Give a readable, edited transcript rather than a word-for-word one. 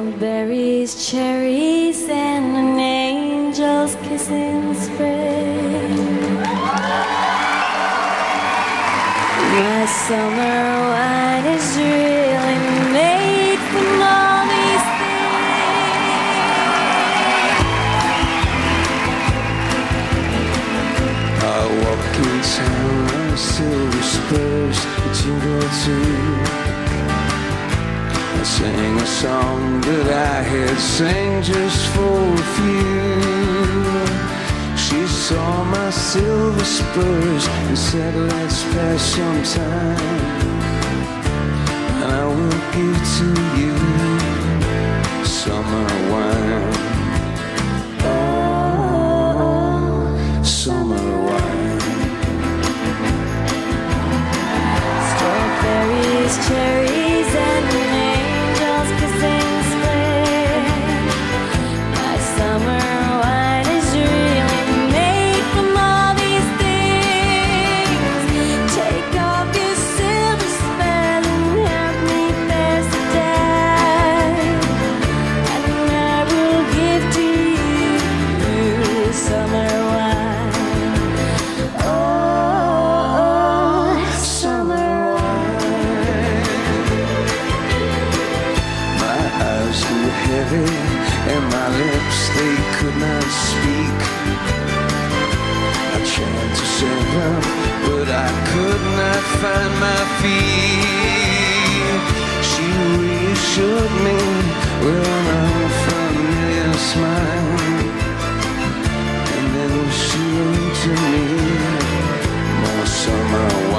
Strawberries, cherries, and an angel's kiss in spring. My summer wine is really made from all these things. I walk in town on silver spurs, jingle too. I sang a song that I had sang just for a few. She saw my silver spurs and said, let's pass some time, and I will give to you summer wine. Oh, summer wine. Strawberries, cherries, and an angel's kiss in spring. My summer wine is really made from all these things. Take off your silver spell and help me pass the time, and I will give to you summer wine. Oh, summer wine. My eyes grew heavy and my lips, they could not speak. I tried to stand up, but I could not find my feet. She reassured me with an unfamiliar smile, and then she wrote to me, my summer